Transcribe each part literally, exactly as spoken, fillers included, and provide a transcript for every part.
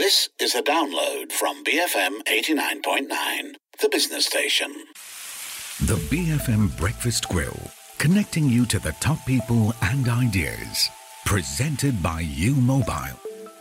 This is a download from B F M eighty-nine point nine, the business station. The B F M Breakfast Grill, connecting you to the top people and ideas. Presented by U Mobile.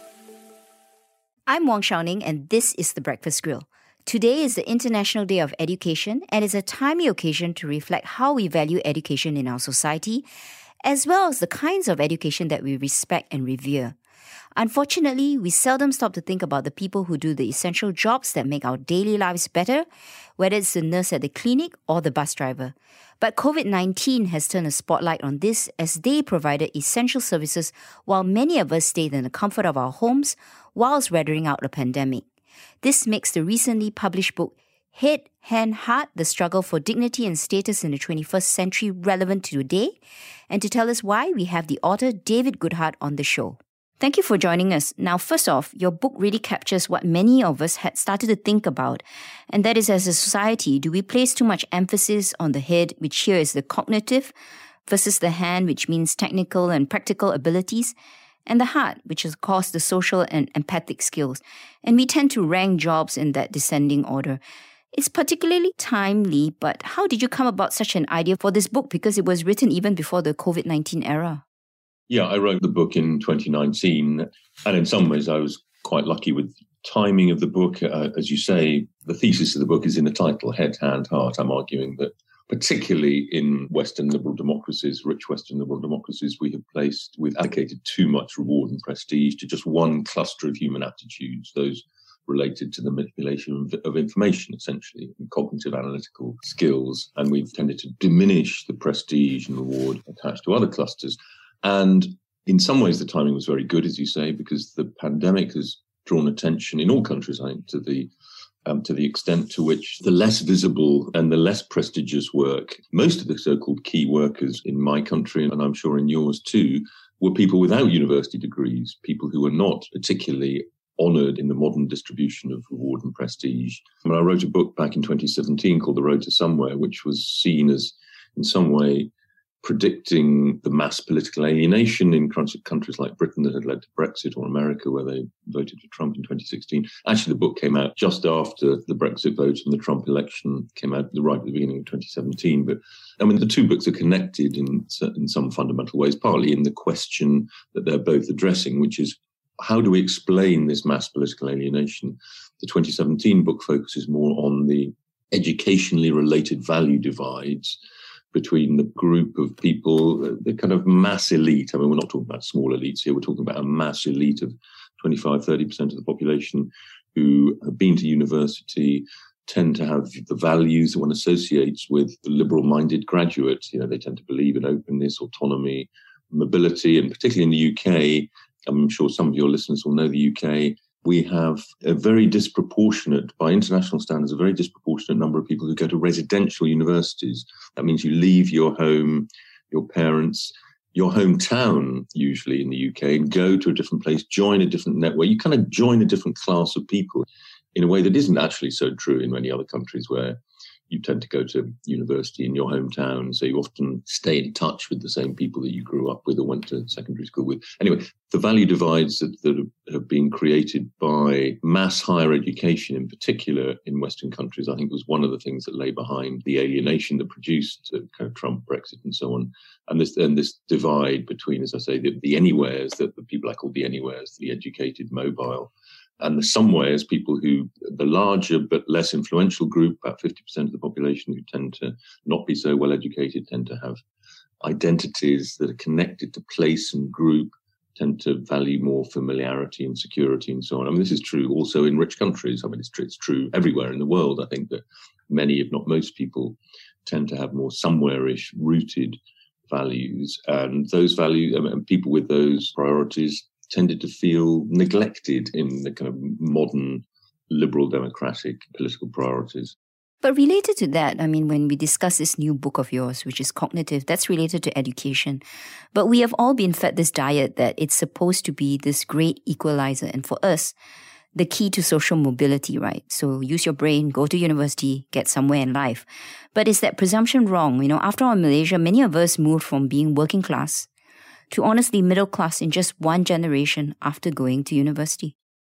I'm Wong Xiaoning, and this is The Breakfast Grill. Today is the International Day of Education, and it's a timely occasion to reflect how we value education in our society, as well as the kinds of education that we respect and revere. Unfortunately, we seldom stop to think about the people who do the essential jobs that make our daily lives better, whether it's the nurse at the clinic or the bus driver. But covid nineteen has turned a spotlight on this as they provided essential services while many of us stayed in the comfort of our homes whilst weathering out the pandemic. This makes the recently published book Head, Hand, Heart, The Struggle for Dignity and Status in the twenty-first Century relevant to today. And to tell us why, we have the author David Goodhart on the show. Thank you for joining us. Now, first off, your book really captures what many of us had started to think about, and that is, as a society, do we place too much emphasis on the head, which here is the cognitive, versus the hand, which means technical and practical abilities, and the heart, which is, of course, the social and empathic skills. And we tend to rank jobs in that descending order. It's particularly timely, but how did you come about such an idea for this book? Because it was written even before the covid nineteen era. Yeah, I wrote the book in twenty nineteen, and in some ways I was quite lucky with timing of the book. Uh, as you say, the thesis of the book is in the title, Head, Hand, Heart. I'm arguing that particularly in Western liberal democracies, rich Western liberal democracies, we have placed, we've allocated too much reward and prestige to just one cluster of human aptitudes, those related to the manipulation of, of information, essentially, and cognitive analytical skills. And we've tended to diminish the prestige and reward attached to other clusters. And in some ways, the timing was very good, as you say, because the pandemic has drawn attention in all countries, I think, to the um, to the extent to which the less visible and the less prestigious work, most of the so-called key workers in my country, and I'm sure in yours too, were people without university degrees, people who were not particularly honoured in the modern distribution of reward and prestige. I mean, I wrote a book back in twenty seventeen called The Road to Somewhere, which was seen as, in some way, predicting the mass political alienation in countries like Britain that had led to Brexit, or America, where they voted for Trump in twenty sixteen. Actually, the book came out just after the Brexit vote and the Trump election came out right at the beginning of twenty seventeen. But I mean, the two books are connected in, in some fundamental ways, partly in the question that they're both addressing, which is, how do we explain this mass political alienation? The twenty seventeen book focuses more on the educationally related value divides between the group of people, the kind of mass elite. I mean, we're not talking about small elites here. We're talking about a mass elite of twenty-five, thirty percent of the population who have been to university, tend to have the values that one associates with the liberal-minded graduate. You know, they tend to believe in openness, autonomy, mobility, and particularly in the U K, I'm sure some of your listeners will know the U K, we have a very disproportionate, by international standards, a very disproportionate number of people who go to residential universities. That means you leave your home, your parents, your hometown, usually in the U K, and go to a different place, join a different network. You kind of join a different class of people in a way that isn't actually so true in many other countries where you tend to go to university in your hometown, so you often stay in touch with the same people that you grew up with or went to secondary school with. Anyway, the value divides that, that have been created by mass higher education, in particular in Western countries, I think was one of the things that lay behind the alienation that produced uh, kind of Trump, Brexit, and so on. And this and this divide between, as I say, the, the anywheres, that the people I call the anywheres, the educated, mobile, and the somewheres, people who, the larger but less influential group, about fifty percent of the population who tend to not be so well educated, tend to have identities that are connected to place and group, tend to value more familiarity and security and so on. I mean, this is true also in rich countries. I mean, it's true, it's true everywhere in the world. I think that many, if not most people, tend to have more somewhere-ish rooted values. And those values, I mean, people with those priorities tended to feel neglected in the kind of modern liberal democratic political priorities. But related to that, I mean, when we discuss this new book of yours, which is Cognitive, that's related to education. But we have all been fed this diet that it's supposed to be this great equalizer. And for us, the key to social mobility, right? So use your brain, go to university, get somewhere in life. But is that presumption wrong? You know, after all, in Malaysia, many of us moved from being working class to honestly middle class in just one generation after going to university.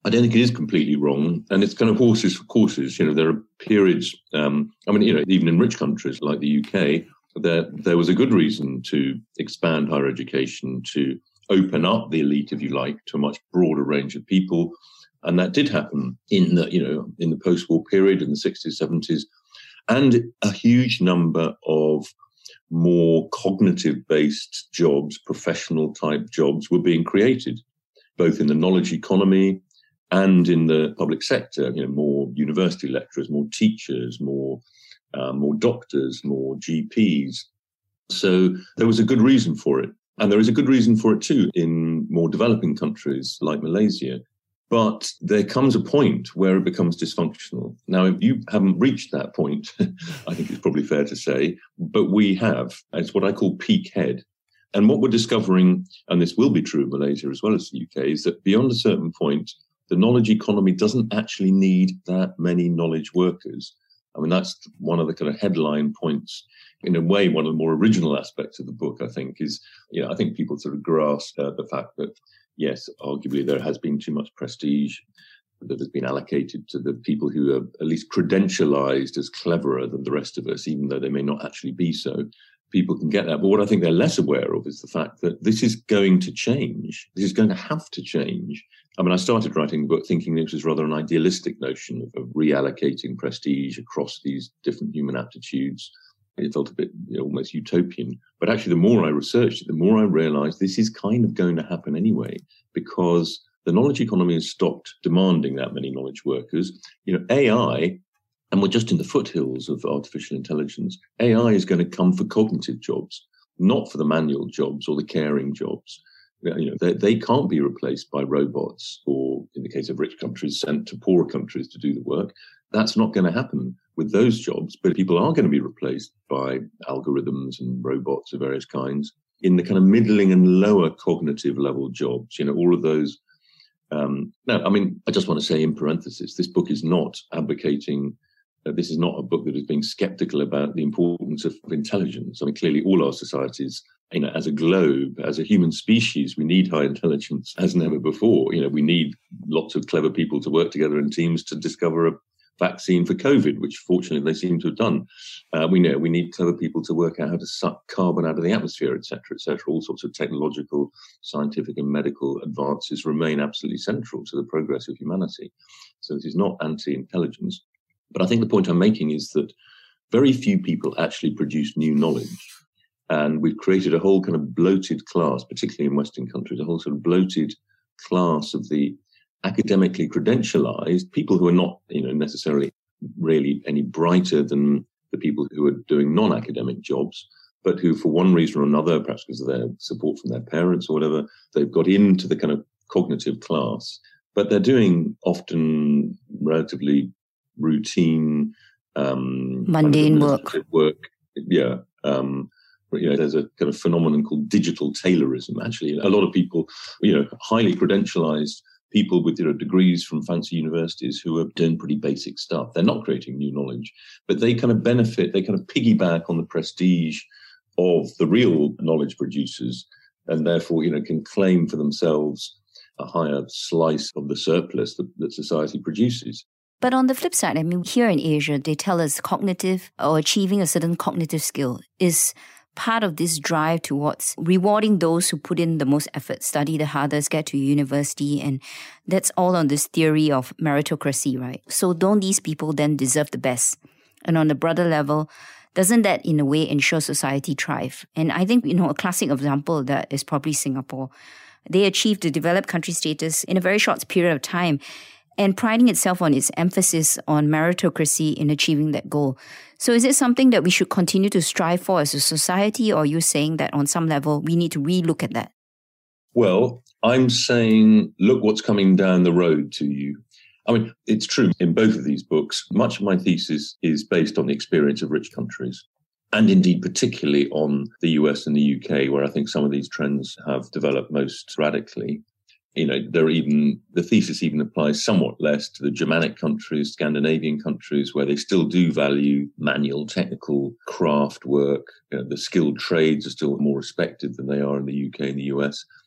I don't think it is completely wrong. And it's kind of horses for courses. You know, there are periods, um, I mean, you know, even in rich countries like the U K, there, there was a good reason to expand higher education, to open up the elite, if you like, to a much broader range of people. And that did happen in the, you know, in the post-war period, in the sixties, seventies, and a huge number of more cognitive-based jobs, professional-type jobs were being created, both in the knowledge economy and in the public sector. You know, more university lecturers, more teachers, more uh, more doctors, more G Ps. So there was a good reason for it. And there is a good reason for it too in more developing countries like Malaysia. But there comes a point where it becomes dysfunctional. Now, if you haven't reached that point, I think it's probably fair to say, but we have. It's what I call peak head. And what we're discovering, and this will be true in Malaysia as well as the U K, is that beyond a certain point, the knowledge economy doesn't actually need that many knowledge workers. I mean, that's one of the kind of headline points. In a way, one of the more original aspects of the book, I think, is, you know, I think people sort of grasp uh, the fact that, yes, arguably there has been too much prestige that has been allocated to the people who are at least credentialized as cleverer than the rest of us, even though they may not actually be so. People can get that. But what I think they're less aware of is the fact that this is going to change. This is going to have to change. I mean, I started writing the book thinking this was rather an idealistic notion of, of reallocating prestige across these different human aptitudes. It felt a bit, you know, almost utopian. But actually, the more I researched it, the more I realized this is kind of going to happen anyway, because the knowledge economy has stopped demanding that many knowledge workers. You know, A I, and we're just in the foothills of artificial intelligence, A I is going to come for cognitive jobs, not for the manual jobs or the caring jobs. You know, they, they can't be replaced by robots or, in the case of rich countries, sent to poorer countries to do the work. That's not going to happen with those jobs, but people are going to be replaced by algorithms and robots of various kinds in the kind of middling and lower cognitive level jobs, you know, all of those. Um, no, I mean, I just want to say in parenthesis, this book is not advocating, uh, this is not a book that is being skeptical about the importance of, of intelligence. I mean, clearly all our societies, you know, as a globe, as a human species, we need high intelligence as never before. You know, we need lots of clever people to work together in teams to discover a vaccine for COVID, which fortunately they seem to have done. Uh, we know we need clever people to work out how to suck carbon out of the atmosphere, et cetera, et cetera. All sorts of technological, scientific and medical advances remain absolutely central to the progress of humanity. So this is not anti-intelligence. But I think the point I'm making is that very few people actually produce new knowledge. And we've created a whole kind of bloated class, particularly in Western countries, a whole sort of bloated class of the academically credentialized people who are not, you know, necessarily really any brighter than the people who are doing non-academic jobs, but who, for one reason or another, perhaps because of their support from their parents or whatever, they've got into the kind of cognitive class. But they're doing often relatively routine, um, mundane work. work. Yeah. Um, You know, there's a kind of phenomenon called digital Taylorism. Actually, a lot of people, you know, highly credentialized people with, you know, degrees from fancy universities who are doing pretty basic stuff. They're not creating new knowledge, but they kind of benefit, they kind of piggyback on the prestige of the real knowledge producers, and therefore, you know, can claim for themselves a higher slice of the surplus that, that society produces. But on the flip side, I mean, here in Asia, they tell us cognitive or achieving a certain cognitive skill is part of this drive towards rewarding those who put in the most effort, study the hardest, get to university, and that's all on this theory of meritocracy, right? So don't these people then deserve the best? And on the broader level, doesn't that in a way ensure society thrive? And I think, you know, a classic example of that is probably Singapore. They achieved the developed country status in a very short period of time, and priding itself on its emphasis on meritocracy in achieving that goal. So is it something that we should continue to strive for as a society, or are you saying that on some level we need to relook at that? Well, I'm saying, look what's coming down the road to you. I mean, it's true in both of these books. Much of my thesis is based on the experience of rich countries, and indeed particularly on the U S and the U K, where I think some of these trends have developed most radically. You know, there are even, the thesis even applies somewhat less to the Germanic countries, Scandinavian countries, where they still do value manual, technical craft work. You know, the skilled trades are still more respected than they are in the U K and the U S.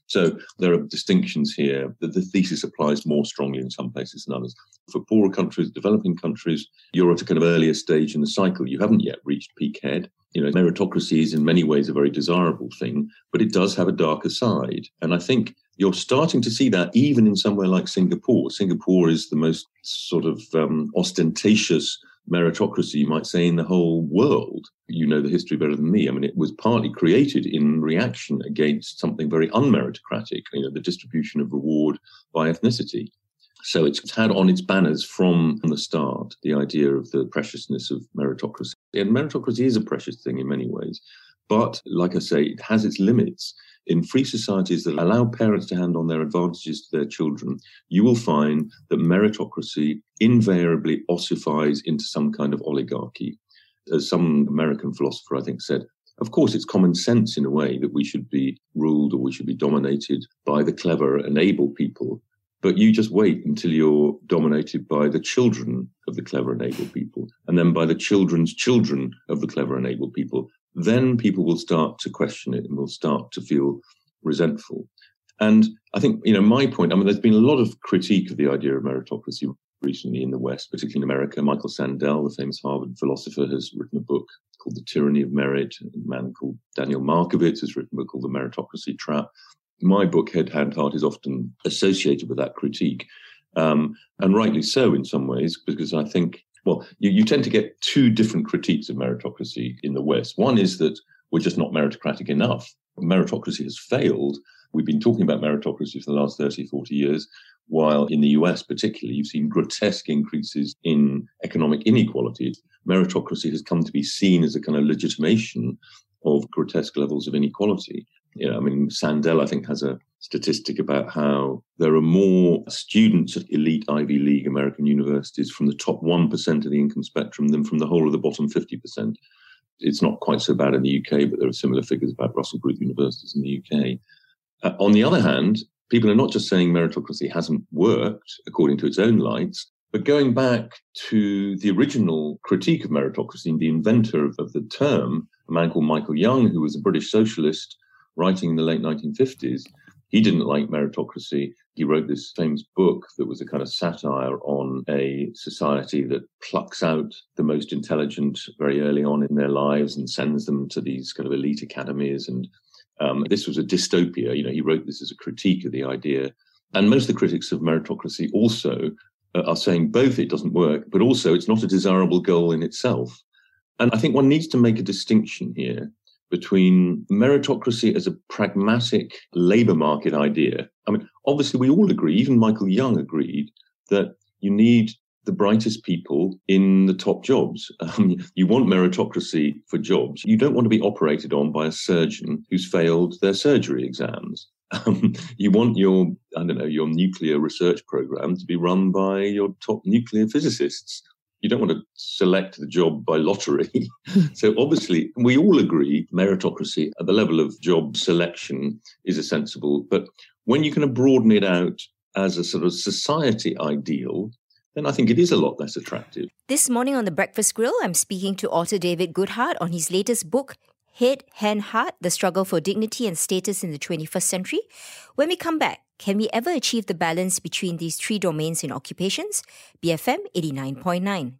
So there are distinctions here that the thesis applies more strongly in some places than others. For poorer countries, developing countries, you're at a kind of earlier stage in the cycle. You haven't yet reached peak head. You know, meritocracy is in many ways a very desirable thing, but it does have a darker side. And I think you're starting to see that even in somewhere like Singapore. Singapore is the most sort of um, ostentatious meritocracy, you might say, in the whole world. You know the history better than me. I mean, it was partly created in reaction against something very unmeritocratic, you know, the distribution of reward by ethnicity. So it's had on its banners from the start the idea of the preciousness of meritocracy. And meritocracy is a precious thing in many ways. But like I say, it has its limits. In free societies that allow parents to hand on their advantages to their children, you will find that meritocracy invariably ossifies into some kind of oligarchy. As some American philosopher, I think, said, of course, it's common sense in a way that we should be ruled or we should be dominated by the clever and able people. But you just wait until you're dominated by the children of the clever and able people, and then by the children's children of the clever and able people. Then people will start to question it and will start to feel resentful. And I think, you know, my point, I mean, there's been a lot of critique of the idea of meritocracy recently in the West, particularly in America. Michael Sandel, the famous Harvard philosopher, has written a book called The Tyranny of Merit. A man called Daniel Markovits has written a book called The Meritocracy Trap. My book, Head, Hand, Heart, is often associated with that critique. Um, and rightly so in some ways, because I think, well, you, you tend to get two different critiques of meritocracy in the West. One is that we're just not meritocratic enough. Meritocracy has failed. We've been talking about meritocracy for the last thirty, forty years, while in the U S particularly, you've seen grotesque increases in economic inequality. Meritocracy has come to be seen as a kind of legitimation of grotesque levels of inequality. You know, I mean, Sandel, I think, has a statistic about how there are more students at elite Ivy League American universities from the top one percent of the income spectrum than from the whole of the bottom fifty percent. It's not quite so bad in the U K, but there are similar figures about Russell Group universities in the U K. Uh, on the other hand, people are not just saying meritocracy hasn't worked according to its own lights, but going back to the original critique of meritocracy and the inventor of, of the term, a man called Michael Young, who was a British socialist writing in the late nineteen fifties. He didn't like meritocracy. He wrote this famous book that was a kind of satire on a society that plucks out the most intelligent very early on in their lives and sends them to these kind of elite academies. And um, this was a dystopia. You know, he wrote this as a critique of the idea. And most of the critics of meritocracy also uh, are saying both it doesn't work, but also it's not a desirable goal in itself. And I think one needs to make a distinction here between meritocracy as a pragmatic labour market idea. I mean, obviously we all agree, even Michael Young agreed, that you need the brightest people in the top jobs. Um, you want meritocracy for jobs. You don't want to be operated on by a surgeon who's failed their surgery exams. Um, you want your, I don't know, your nuclear research program to be run by your top nuclear physicists. You don't want to select the job by lottery. So obviously, we all agree meritocracy at the level of job selection is a sensible. But when you kind of broaden it out as a sort of society ideal, then I think it is a lot less attractive. This morning on The Breakfast Grill, I'm speaking to author David Goodhart on his latest book, Head, Hand, Heart, The Struggle for Dignity and Status in the twenty-first Century. When we come back, can we ever achieve the balance between these three domains in occupations? B F M eighty-nine point nine.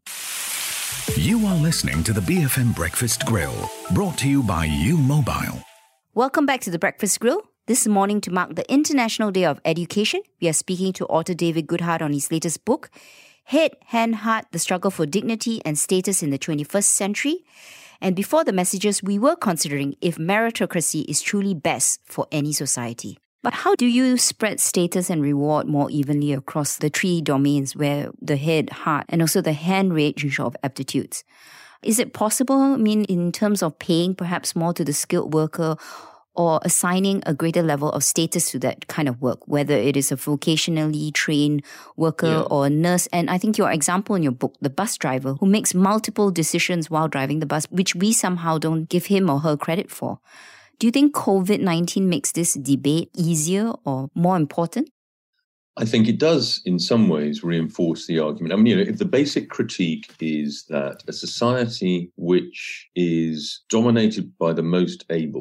You are listening to the B F M Breakfast Grill, brought to you by U Mobile. Welcome back to The Breakfast Grill. This morning, to mark the International Day of Education, we are speaking to author David Goodhart on his latest book, Head, Hand, Heart, The Struggle for Dignity and Status in the twenty-first Century. And before the messages, we were considering if meritocracy is truly best for any society. But how do you spread status and reward more evenly across the three domains where the head, heart, and also the hand range of aptitudes? Is it possible, I mean, in terms of paying perhaps more to the skilled worker or assigning a greater level of status to that kind of work, whether it is a vocationally trained worker yeah. or a nurse? And I think your example in your book, the bus driver who makes multiple decisions while driving the bus, which we somehow don't give him or her credit for. Do you think COVID nineteen makes this debate easier or more important? I think it does, in some ways, reinforce the argument. I mean, you know, if the basic critique is that a society which is dominated by the most able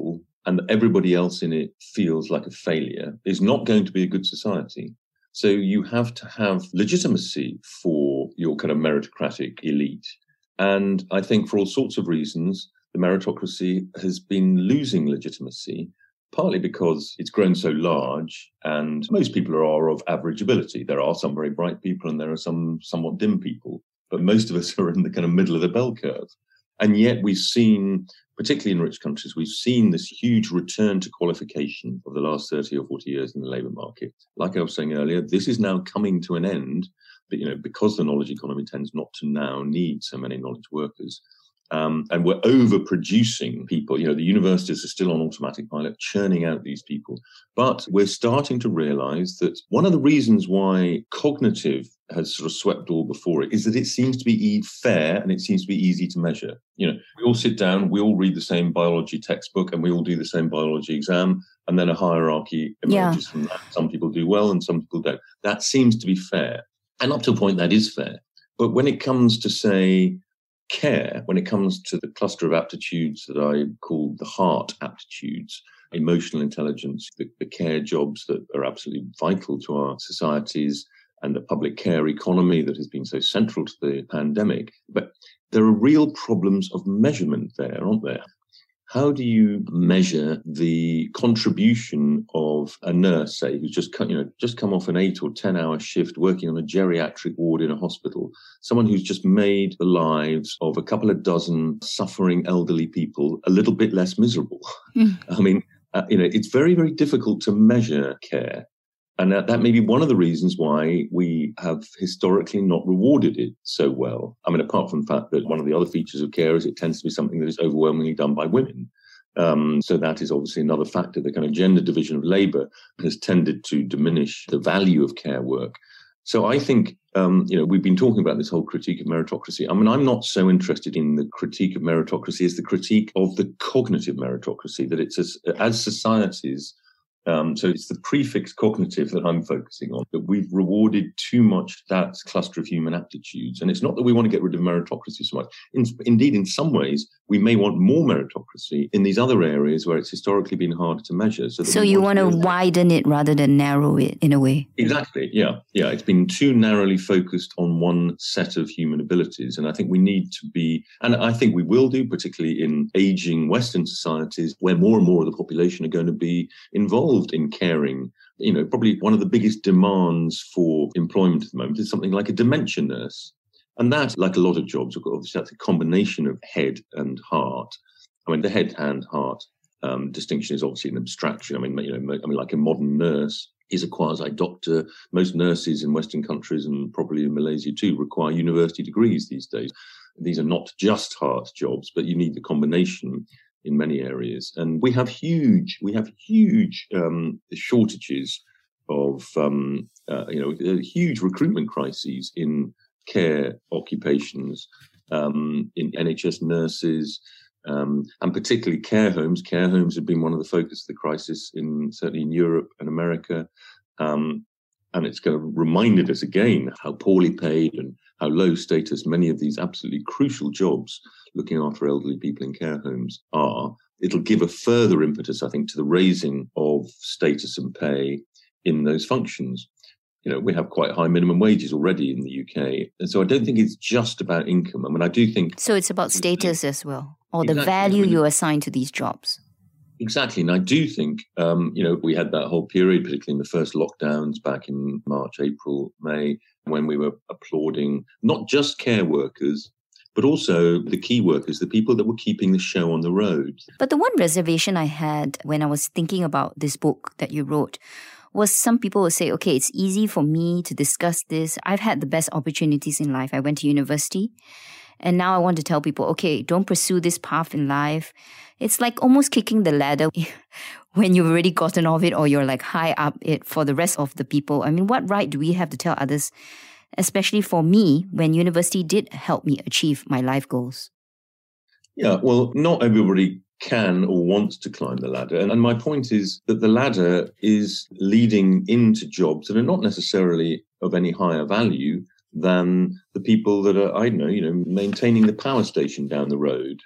and everybody else in it feels like a failure, is not going to be a good society. So you have to have legitimacy for your kind of meritocratic elite. And I think for all sorts of reasons, the meritocracy has been losing legitimacy, partly because it's grown so large and most people are of average ability. There are some very bright people and there are some somewhat dim people, but most of us are in the kind of middle of the bell curve. And yet we've seen, particularly in rich countries, we've seen this huge return to qualification of the last thirty or forty years in the labour market. Like I was saying earlier, this is now coming to an end, but, you know, because the knowledge economy tends not to now need so many knowledge workers. Um, and we're overproducing people. You know, the universities are still on automatic pilot, churning out these people. But we're starting to realise that one of the reasons why cognitive has sort of swept all before it is that it seems to be fair and it seems to be easy to measure. You know, we all sit down, we all read the same biology textbook and we all do the same biology exam, and then a hierarchy emerges yeah. from that. Some people do well and some people don't. That seems to be fair. And up to a point, that is fair. But when it comes to, say, care, when it comes to the cluster of aptitudes that I call the heart aptitudes, emotional intelligence, the, the care jobs that are absolutely vital to our societies, and the public care economy that has been so central to the pandemic. But there are real problems of measurement there, aren't there? How do you measure the contribution of a nurse, say, who's just you know just come off an eight or ten hour shift working on a geriatric ward in a hospital, someone who's just made the lives of a couple of dozen suffering elderly people a little bit less miserable? Mm. I mean, uh, you know, it's very, very difficult to measure care. And that, that may be one of the reasons why we have historically not rewarded it so well. I mean, apart from the fact that one of the other features of care is it tends to be something that is overwhelmingly done by women. Um, so that is obviously another factor. The kind of gender division of labour has tended to diminish the value of care work. So I think, um, you know, we've been talking about this whole critique of meritocracy. I mean, I'm not so interested in the critique of meritocracy as the critique of the cognitive meritocracy, that it's as, as societies. Um, so it's the prefix cognitive that I'm focusing on, that we've rewarded too much that cluster of human aptitudes. And it's not that we want to get rid of meritocracy so much. In, indeed, in some ways, we may want more meritocracy in these other areas where it's historically been harder to measure. So, so you want to widen it rather than narrow it in a way? Exactly, yeah. Yeah, it's been too narrowly focused on one set of human abilities. And I think we need to be, and I think we will do, particularly in aging Western societies, where more and more of the population are going to be involved in caring. You know, probably one of the biggest demands for employment at the moment is something like a dementia nurse. And that, like a lot of jobs, obviously that's a combination of head and heart. I mean, the head and heart um, distinction is obviously an abstraction. I mean, you know, I mean, like a modern nurse is a quasi-doctor. Most nurses in Western countries, and probably in Malaysia too, require university degrees these days. These are not just heart jobs, but you need the combination in many areas. And we have huge, we have huge um, shortages of, um, uh, you know, huge recruitment crises in care occupations, um, in N H S nurses, um, and particularly care homes. Care homes have been one of the focus of the crisis in certainly in Europe and America. Um, and it's kind of reminded us again how poorly paid and how low status many of these absolutely crucial jobs looking after elderly people in care homes are. It'll give a further impetus, I think, to the raising of status and pay in those functions. You know, we have quite high minimum wages already in the U K. And so I don't think it's just about income. I mean, I do think... So it's about status as well, or exactly. the value I mean, you assign to these jobs. Exactly. And I do think, um, you know, we had that whole period, particularly in the first lockdowns back in March, April, May, when we were applauding not just care workers, but also the key workers, the people that were keeping the show on the road. But the one reservation I had when I was thinking about this book that you wrote was some people would say, okay, it's easy for me to discuss this. I've had the best opportunities in life. I went to university. And now I want to tell people, okay, don't pursue this path in life. It's like almost kicking the ladder when you've already gotten off it or you're like high up it for the rest of the people. I mean, what right do we have to tell others, especially for me, when university did help me achieve my life goals? Yeah, well, not everybody can or wants to climb the ladder. And, and my point is that the ladder is leading into jobs that are not necessarily of any higher value, than the people that are, I don't know, you know, maintaining the power station down the road.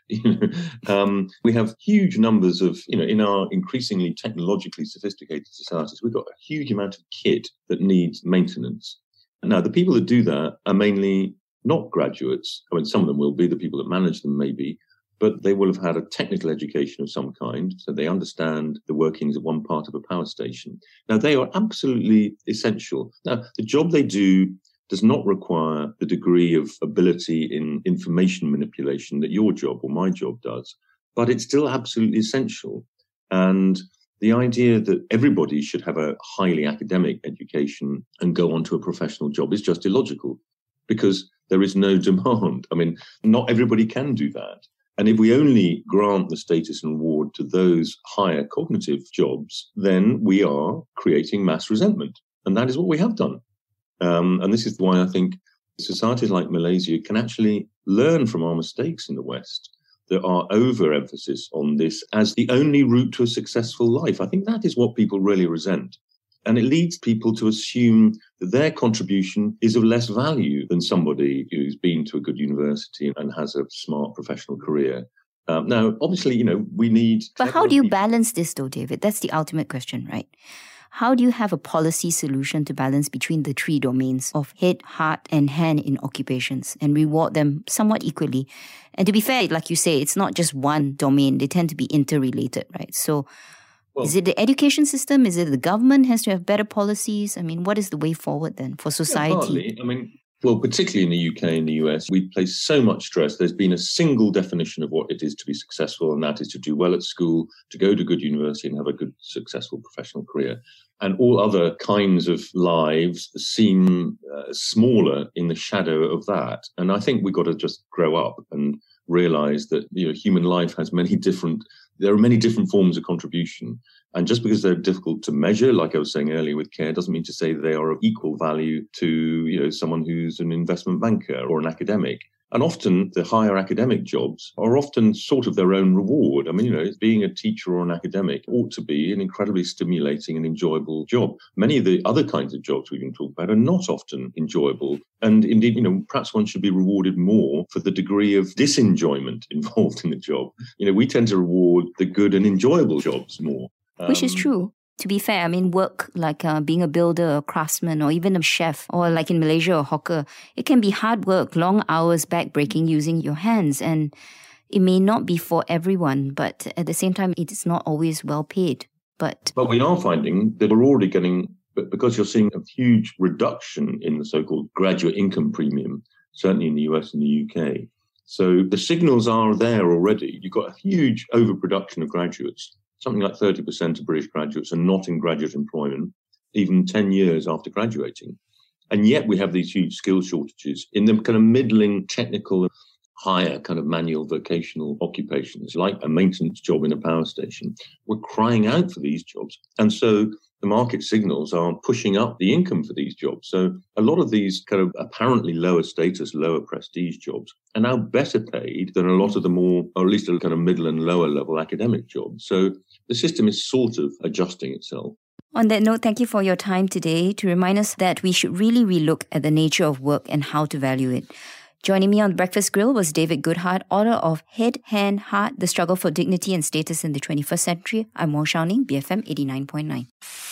um, we have huge numbers of, you know, in our increasingly technologically sophisticated societies, we've got a huge amount of kit that needs maintenance. Now, the people that do that are mainly not graduates. I mean, some of them will be, the people that manage them maybe, but they will have had a technical education of some kind, so they understand the workings of one part of a power station. Now, they are absolutely essential. Now, the job they do does not require the degree of ability in information manipulation that your job or my job does, but it's still absolutely essential. And the idea that everybody should have a highly academic education and go on to a professional job is just illogical, because there is no demand. I mean, not everybody can do that. And if we only grant the status and reward to those higher cognitive jobs, then we are creating mass resentment. And that is what we have done. Um, and this is why I think societies like Malaysia can actually learn from our mistakes in the West. There are overemphasis on this as the only route to a successful life. I think that is what people really resent. And it leads people to assume that their contribution is of less value than somebody who's been to a good university and has a smart professional career. Um, now, obviously, you know, we need... But how do you balance this, though, David? That's the ultimate question, right? How do you have a policy solution to balance between the three domains of head, heart, and hand in occupations and reward them somewhat equally? And to be fair, like you say, it's not just one domain. They tend to be interrelated, right? So... Well, is it the education system? Is it the government has to have better policies? I mean, what is the way forward then for society? Yeah, partly. I mean, well, particularly in the U K and the U S, we place so much stress. There's been a single definition of what it is to be successful, and that is to do well at school, to go to good university and have a good, successful professional career. And all other kinds of lives seem uh, smaller in the shadow of that. And I think we've got to just grow up and realize that, you know, human life has many different There are many different forms of contribution. And just because they're difficult to measure, like I was saying earlier with care, doesn't mean to say they are of equal value to, you know, someone who's an investment banker or an academic. And often the higher academic jobs are often sort of their own reward. I mean, you know, being a teacher or an academic ought to be an incredibly stimulating and enjoyable job. Many of the other kinds of jobs we can talk about are not often enjoyable. And indeed, you know, perhaps one should be rewarded more for the degree of disenjoyment involved in the job. You know, we tend to reward the good and enjoyable jobs more. Um, Which is true. To be fair, I mean, work like uh, being a builder, a craftsman, or even a chef, or like in Malaysia, a hawker, it can be hard work, long hours, back-breaking, using your hands. And it may not be for everyone, but at the same time, it is not always well paid. But but we are finding that we're already getting, because you're seeing a huge reduction in the so-called graduate income premium, certainly in the U S and the U K. So the signals are there already. You've got a huge overproduction of graduates. Something like thirty percent of British graduates are not in graduate employment, even ten years after graduating. And yet we have these huge skill shortages in the kind of middling, technical, higher kind of manual vocational occupations, like a maintenance job in a power station. We're crying out for these jobs. And so the market signals are pushing up the income for these jobs. So a lot of these kind of apparently lower status, lower prestige jobs are now better paid than a lot of the more, or at least a kind of middle and lower level academic jobs. So the system is sort of adjusting itself. On that note, thank you for your time today to remind us that we should really relook at the nature of work and how to value it. Joining me on Breakfast Grill was David Goodhart, author of Head, Hand, Heart, The Struggle for Dignity and Status in the twenty-first Century. I'm Wong Shao Ning, B F M eighty-nine point nine.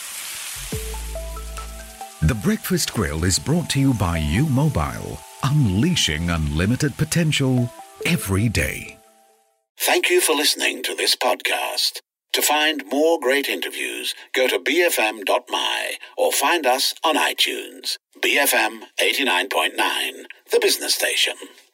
The Breakfast Grill is brought to you by U Mobile, unleashing unlimited potential every day. Thank you for listening to this podcast. To find more great interviews, go to b f m dot m y or find us on iTunes. B F M eighty-nine point nine, the business station.